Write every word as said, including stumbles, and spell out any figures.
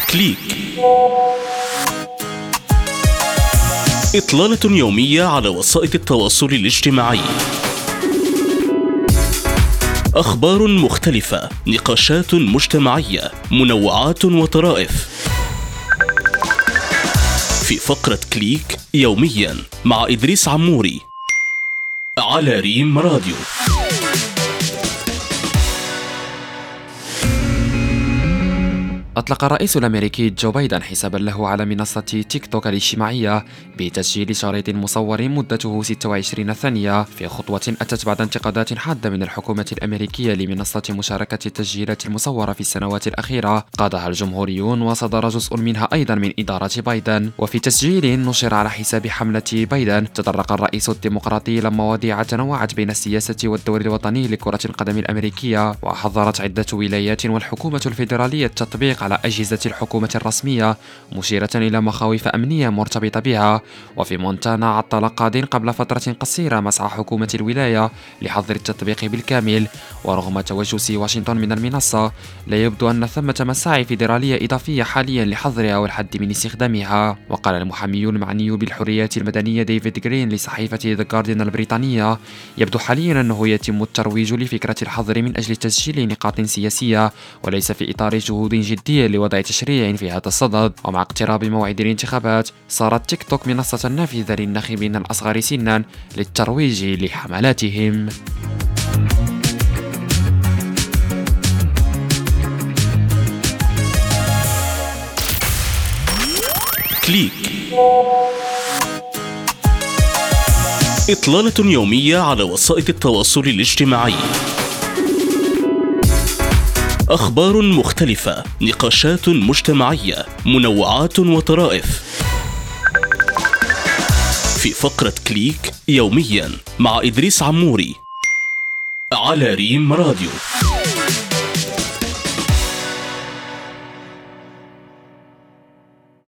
كليك، إطلالة يومية على وسائل التواصل الاجتماعي. أخبار مختلفة، نقاشات مجتمعية، منوعات وطرائف. في فقرة كليك يوميا مع إدريس عموري على ريم راديو. أطلق الرئيس الأمريكي جو بايدن حسابا له على منصة تيك توك الاجتماعية بتسجيل شريط مصور مدته ستة وعشرين ثانية، في خطوة أتت بعد انتقادات حادة من الحكومة الأمريكية لمنصة مشاركة التسجيلات المصورة في السنوات الأخيرة قادها الجمهوريون، وصدر جزء منها أيضا من إدارة بايدن. وفي تسجيل نشر على حساب حملة بايدن، تطرق الرئيس الديمقراطي إلى مواضيع تنوعت بين السياسة والدور الوطني لكرة القدم الأمريكية، وحذرت عدة ولايات والحكومة الفيدرالية التطبيق على أجهزة الحكومة الرسمية، مشيرة إلى مخاوف أمنية مرتبطة بها. وفي مونتانا عطل قاض قبل فترة قصيرة مسعى حكومة الولاية لحظر التطبيق بالكامل، ورغم توجس واشنطن من المنصة لا يبدو أن ثمة مساعي فيدرالية إضافية حاليا لحظرها والحد من استخدامها. وقال المحامي المعني بالحريات المدنية ديفيد جرين لصحيفة ذا جارديان البريطانية: يبدو حاليا أنه يتم الترويج لفكرة الحظر من أجل تسجيل نقاط سياسية، وليس في إطار جهود جدية لوضع تشريع في هذا الصدد. ومع اقتراب موعد الانتخابات، صارت تيك توك منصة نافذة للناخبين الأصغر سنا للترويج لحملاتهم. كليك، إطلالة يومية على وسائل التواصل الاجتماعي. أخبار مختلفة، نقاشات مجتمعية، منوعات وطرائف. في فقرة كليك يوميا مع إدريس عموري على ريم راديو.